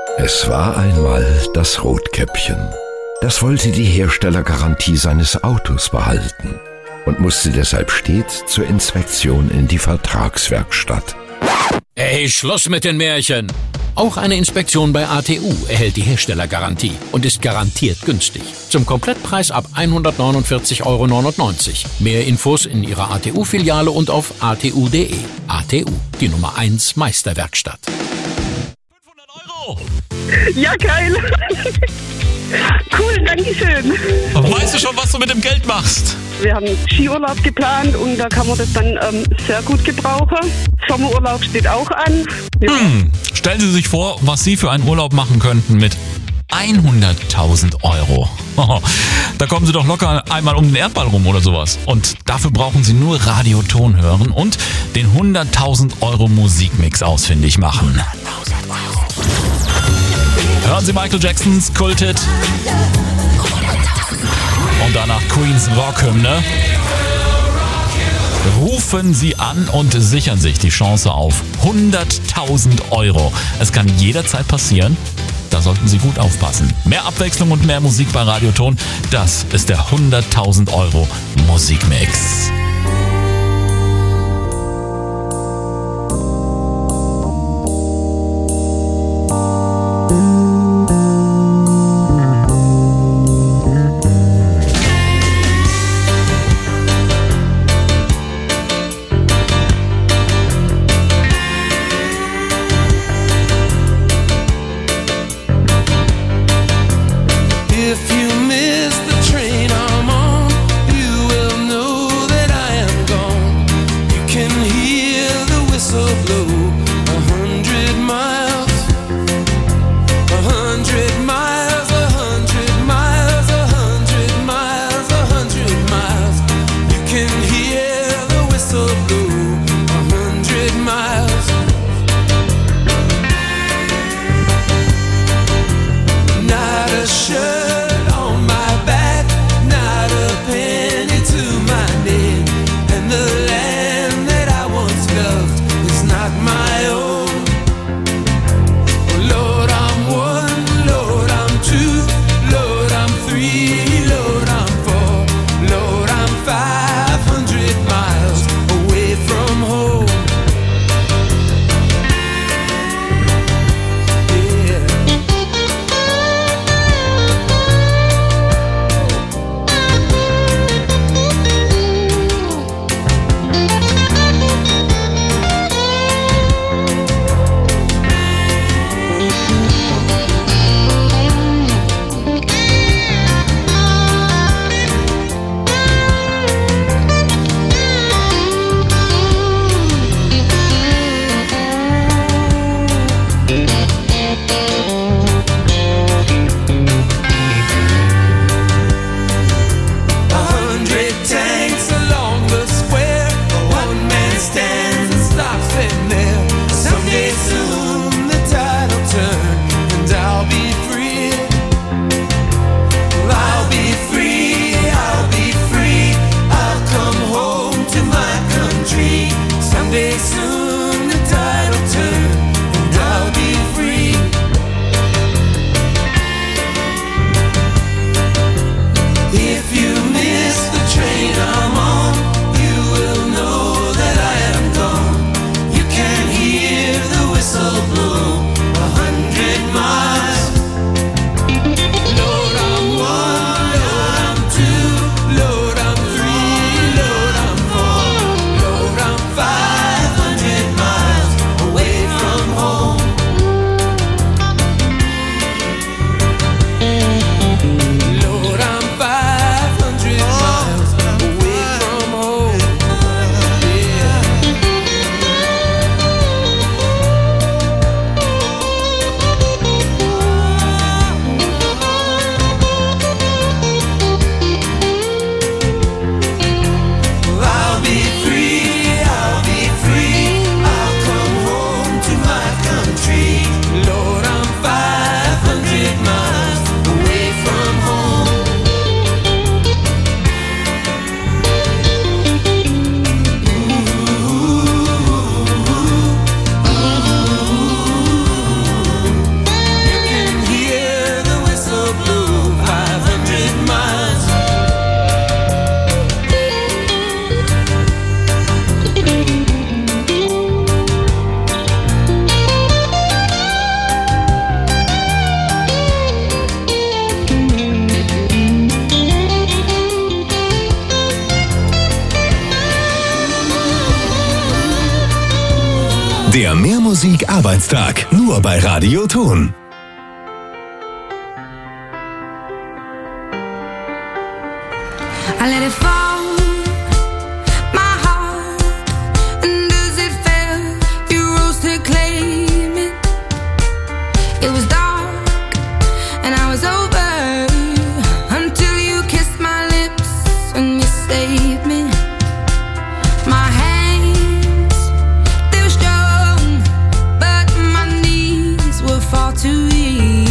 Es war einmal das Rotkäppchen. Das wollte die Herstellergarantie seines Autos behalten und musste deshalb stets zur Inspektion in die Vertragswerkstatt. Ey, Schluss mit den Märchen! Auch eine Inspektion bei ATU erhält die Herstellergarantie und ist garantiert günstig. Zum Komplettpreis ab 149,99 €. Mehr Infos in Ihrer ATU-Filiale und auf atu.de. ATU, die Nummer 1 Meisterwerkstatt. 500 €! Ja, geil. Cool, danke schön. Weißt du schon, was du mit dem Geld machst? Wir haben Skiurlaub geplant und da kann man das dann sehr gut gebrauchen. Sommerurlaub steht auch an. Ja. Stellen Sie sich vor, was Sie für einen Urlaub machen könnten mit 100.000 €. Da kommen Sie doch locker einmal um den Erdball rum oder sowas. Und dafür brauchen Sie nur Radioton hören und den 100.000 € Musikmix ausfindig machen. Hören Sie Michael Jacksons Kulthit und danach Queens Rockhymne. Rufen Sie an und sichern sich die Chance auf 100.000 €. Es kann jederzeit passieren. Da sollten Sie gut aufpassen. Mehr Abwechslung und mehr Musik bei Radioton. Das ist der 100.000 € Musikmix. If you miss the train I'm on, you will know that Der Mehrmusik-Arbeitstag. Nur bei Radio Ton. I let it fall, my heart, and as it fell, you rose to claim it. It was dark, and I was over, until you kissed my lips, and you saved me. My hands, they were strong, but my knees were far too weak.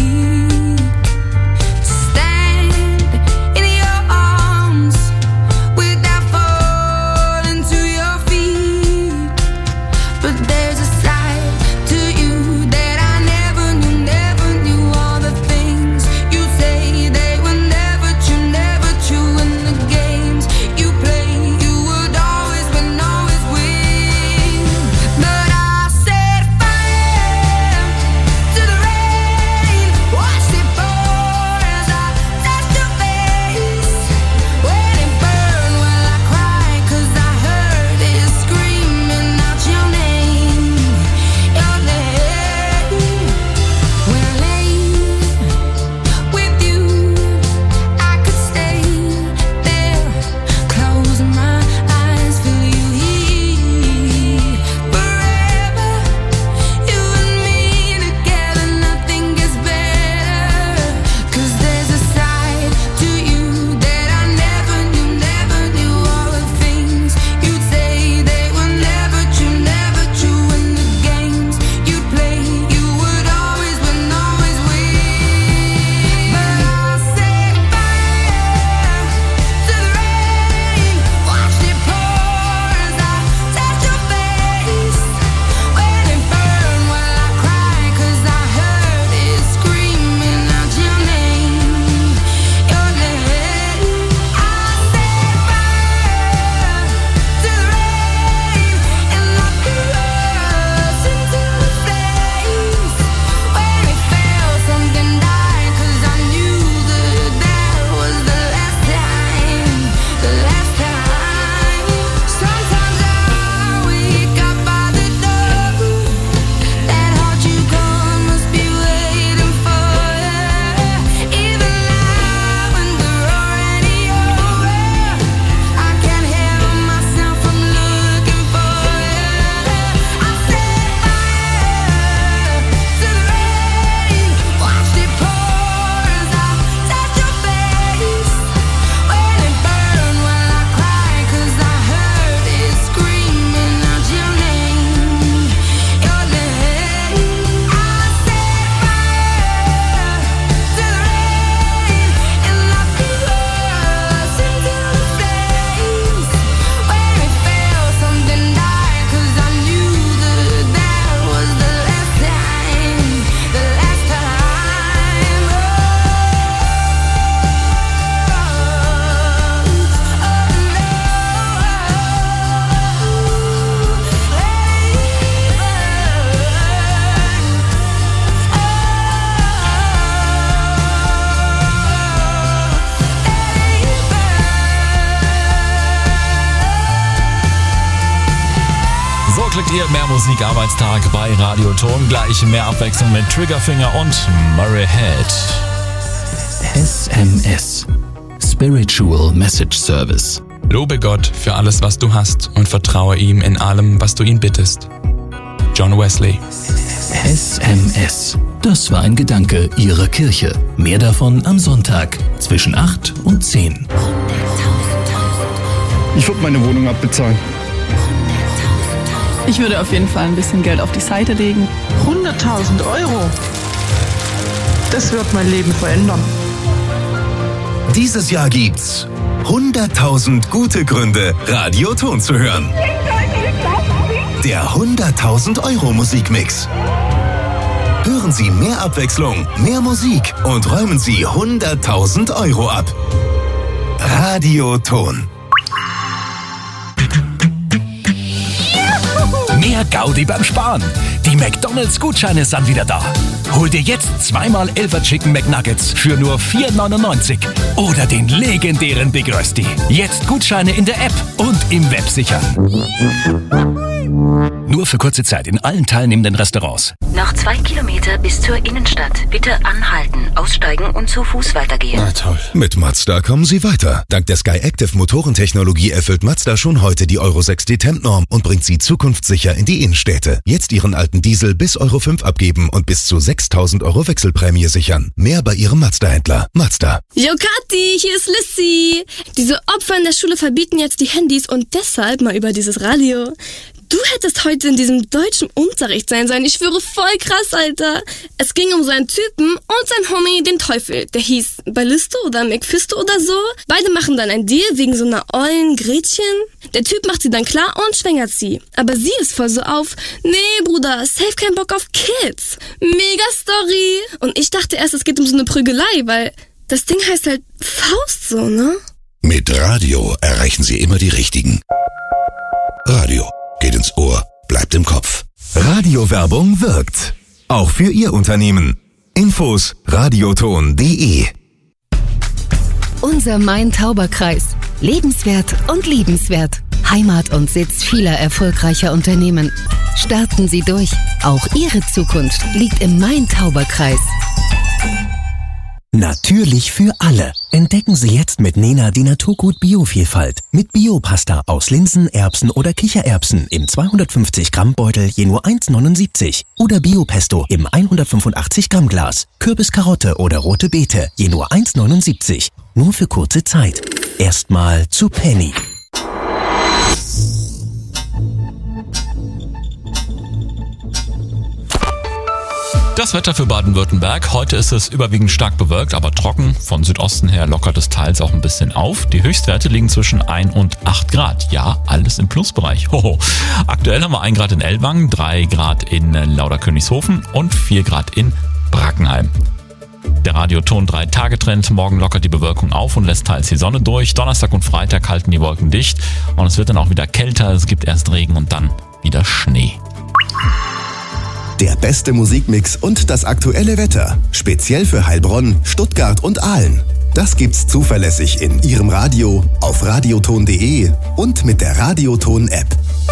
Mehrmusik-Arbeitstag bei Radio Ton. Gleich mehr Abwechslung mit Triggerfinger und Murray Head. SMS. Spiritual Message Service. Lobe Gott für alles, was du hast und vertraue ihm in allem, was du ihn bittest. John Wesley. SMS. Das war ein Gedanke Ihrer Kirche. Mehr davon am Sonntag zwischen 8 und 10. Ich würde meine Wohnung abbezahlen. Ich würde auf jeden Fall ein bisschen Geld auf die Seite legen. 100.000 Euro. Das wird mein Leben verändern. Dieses Jahr gibt's 100.000 gute Gründe, Radio Ton zu hören. Der 100.000 Euro Musikmix. Hören Sie mehr Abwechslung, mehr Musik und räumen Sie 100.000 Euro ab. Radio Ton. Mehr Gaudi beim Sparen. Die McDonald's-Gutscheine sind wieder da. Hol dir jetzt 2x 11er Chicken McNuggets für nur 4,99 oder den legendären Big Rösti. Jetzt Gutscheine in der App und im Web sichern. Nur für kurze Zeit in allen teilnehmenden Restaurants. Noch 2 Kilometer bis zur Innenstadt. Bitte anhalten, aussteigen und zu Fuß weitergehen. Na toll. Mit Mazda kommen Sie weiter. Dank der Sky-Activ Motorentechnologie erfüllt Mazda schon heute die Euro 6 D-Temp-Norm und bringt Sie zukunftssicher in die Innenstädte. Jetzt Ihren alten Diesel bis Euro 5 abgeben und bis zu 6.000 Euro Wechselprämie sichern. Mehr bei Ihrem Mazda-Händler. Mazda. Jo Kathi, hier ist Lissy. Diese Opfer in der Schule verbieten jetzt die Handys und deshalb mal über dieses Radio. Du hättest heute in diesem deutschen Unterricht sein sollen. Ich schwöre, voll krass, Alter. Es ging um so einen Typen und sein Homie, den Teufel. Der hieß Ballisto oder Mephisto oder so. Beide machen dann ein Deal wegen so einer ollen Gretchen. Der Typ macht sie dann klar und schwängert sie. Aber sie ist voll so auf, nee, Bruder, safe kein Bock auf Kids. Mega Story. Und ich dachte erst, es geht um so eine Prügelei, weil das Ding heißt halt Faust so, ne? Mit Radio erreichen Sie immer die Richtigen. Radio. Geht ins Ohr, bleibt im Kopf. Radiowerbung wirkt. Auch für Ihr Unternehmen. Infos radioton.de. Unser Main-Tauber-Kreis. Lebenswert und liebenswert. Heimat und Sitz vieler erfolgreicher Unternehmen. Starten Sie durch. Auch Ihre Zukunft liegt im Main-Tauber-Kreis. Natürlich für alle. Entdecken Sie jetzt mit Nena die Naturgut Biovielfalt. Mit Biopasta aus Linsen, Erbsen oder Kichererbsen im 250 Gramm Beutel je nur 1,79. Oder Biopesto im 185 Gramm Glas. Kürbiskarotte oder rote Beete je nur 1,79. Nur für kurze Zeit. Erstmal zu Penny. Das Wetter für Baden-Württemberg. Heute ist es überwiegend stark bewölkt, aber trocken. Von Südosten her lockert es teils auch ein bisschen auf. Die Höchstwerte liegen zwischen 1 und 8 Grad. Ja, alles im Plusbereich. Hoho. Aktuell haben wir 1 Grad in Ellwangen, 3 Grad in Lauderkönigshofen und 4 Grad in Brackenheim. Der Radioton 3-Tage-Trend. Morgen lockert die Bewölkung auf und lässt teils die Sonne durch. Donnerstag und Freitag halten die Wolken dicht und es wird dann auch wieder kälter. Es gibt erst Regen und dann wieder Schnee. Der beste Musikmix und das aktuelle Wetter. Speziell für Heilbronn, Stuttgart und Aalen. Das gibt's zuverlässig in Ihrem Radio, auf radioton.de und mit der Radioton-App.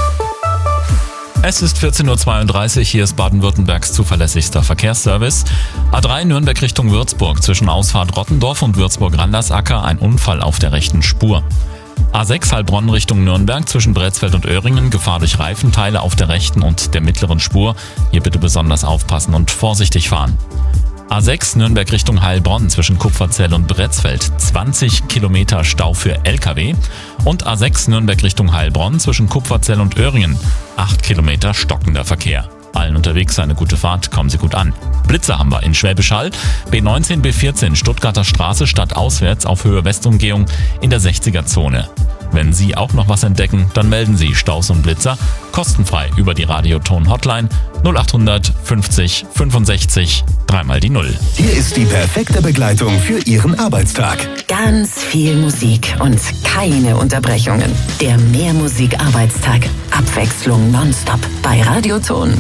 Es ist 14.32 Uhr, hier ist Baden-Württembergs zuverlässigster Verkehrsservice. A3 Nürnberg Richtung Würzburg, zwischen Ausfahrt Rottendorf und Würzburg-Randersacker ein Unfall auf der rechten Spur. A6 Heilbronn Richtung Nürnberg, zwischen Bretzfeld und Öhringen, Gefahr durch Reifenteile auf der rechten und der mittleren Spur. Hier bitte besonders aufpassen und vorsichtig fahren. A6 Nürnberg Richtung Heilbronn, zwischen Kupferzell und Bretzfeld, 20 Kilometer Stau für LKW. Und A6 Nürnberg Richtung Heilbronn, zwischen Kupferzell und Öhringen, 8 Kilometer stockender Verkehr. Allen unterwegs eine gute Fahrt, kommen Sie gut an. Blitze haben wir in Schwäbisch Hall, B19, B14, Stuttgarter Straße stadtauswärts auf Höhe Westumgehung in der 60er-Zone. Wenn Sie auch noch was entdecken, dann melden Sie Staus und Blitzer kostenfrei über die Radioton-Hotline 0800 50 65 3 die 0. Hier ist die perfekte Begleitung für Ihren Arbeitstag. Ganz viel Musik und keine Unterbrechungen. Der Mehrmusik-Arbeitstag. Abwechslung nonstop bei Radioton.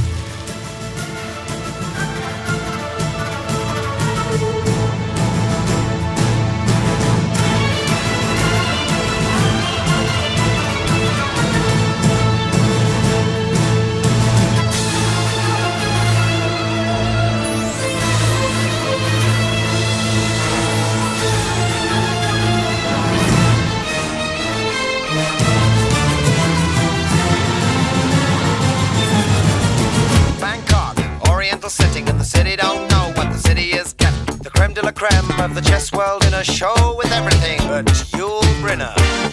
Sitting in the city, don't know what the city is getting. The creme de la creme of the chess world in a show with everything but Yul Brynner.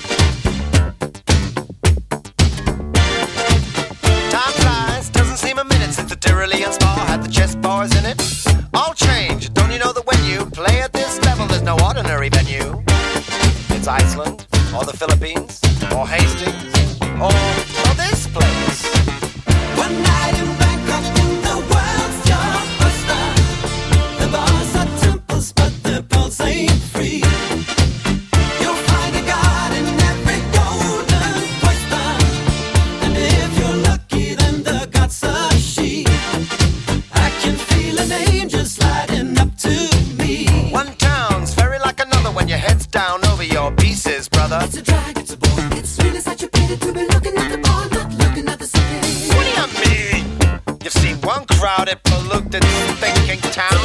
Time flies, doesn't seem a minute since the Tyrolean Spa had the chess bars in it. All change, don't you know that when you play at this level, there's no ordinary venue. It's Iceland, or the Philippines, or Hastings, or this place. One night in Bangkok in the world's blockbuster. The bars are temples, but the pulse ain't free. You'll find a god in every golden oyster, and if you're lucky, then the god's a she. I can feel an angel sliding up to me. One town's very like another when your head's down over your pieces, brother. It's a drag, it's a bore. It's really such a pity to be looking at the bar, not looking at the city. crowded, polluted, thinking town.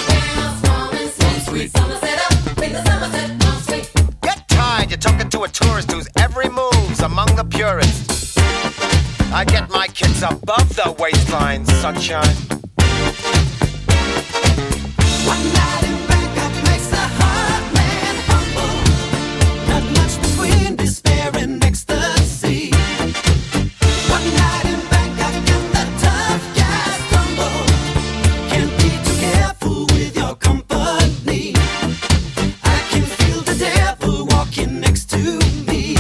Get tired, you're talking to a tourist whose every move's among the purists. I get my kicks above the waistline, sunshine. One night in Bangkok makes the heart man humble. Not much between despair and ecstasy. One night in Bangkok and the tough guys stumble. Can't be too careful with your company. I can feel the devil walking next to me.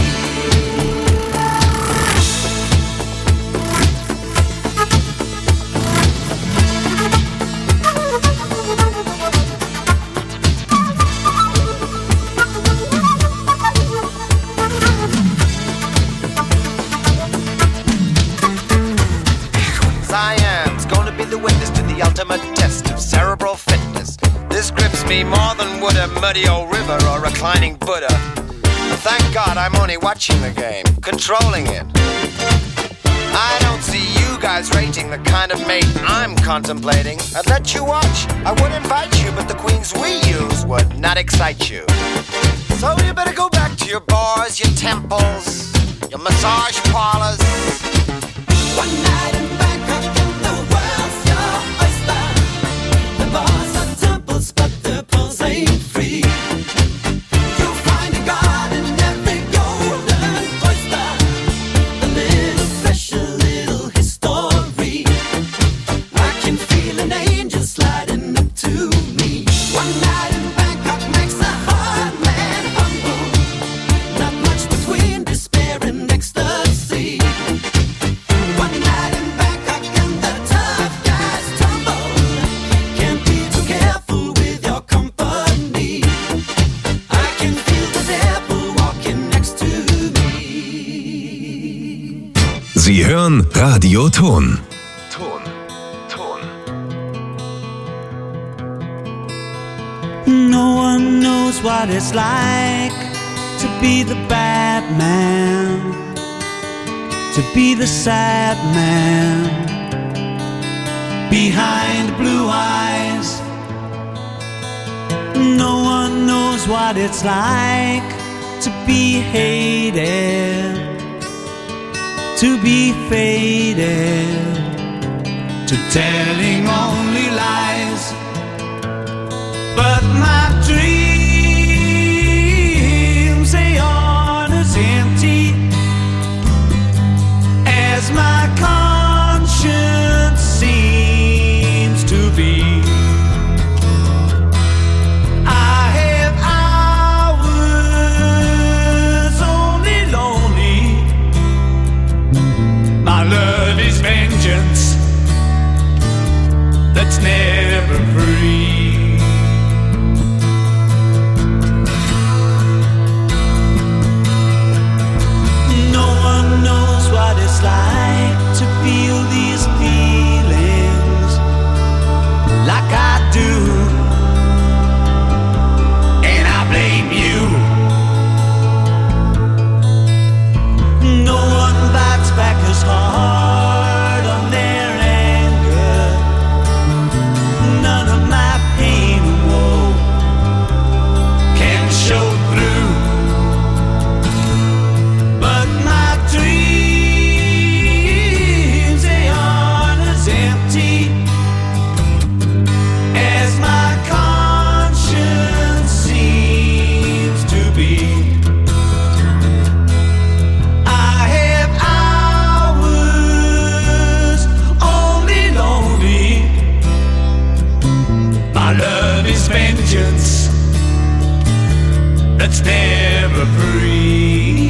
Siam's gonna be the witness to the ultimate test of cerebral fitness. This grips me more than would a muddy old river or reclining Buddha. Thank God I'm only watching the game, controlling it. I don't see you guys rating the kind of mate I'm contemplating. I'd let you watch, I would invite you, but the queens we use would not excite you. So you better go back to your bars, your temples, your massage parlors. One night in Bangkok and the world's your oyster. The bars are temples, but the pearls ain't free. You'll find a god in every golden oyster. A little special, little history. I can feel an angel sliding up to me. One night in Bangkok makes a hard man humble. Not much between despair and ecstasy. One night in Bangkok and the tough guys tumble. Can't be too careful with your company. I can feel the devil walking next to me. Sie hören Radio Ton. No one knows what it's like to be the bad man, to be the sad man behind blue eyes. No one knows what it's like to be hated, to be faded, to telling only lies. But my dreams, they aren't as empty as my conscience seems to be. I have hours only lonely. My love is vengeance that's never free. What it's like to feel these feelings like I do, and I blame you. No one bites back as hard on their anger. None of my pain and woe can show through. But my dreams, they aren't as empty as my conscience seems to be. I have hours only lonely. My love is vengeance that's never free.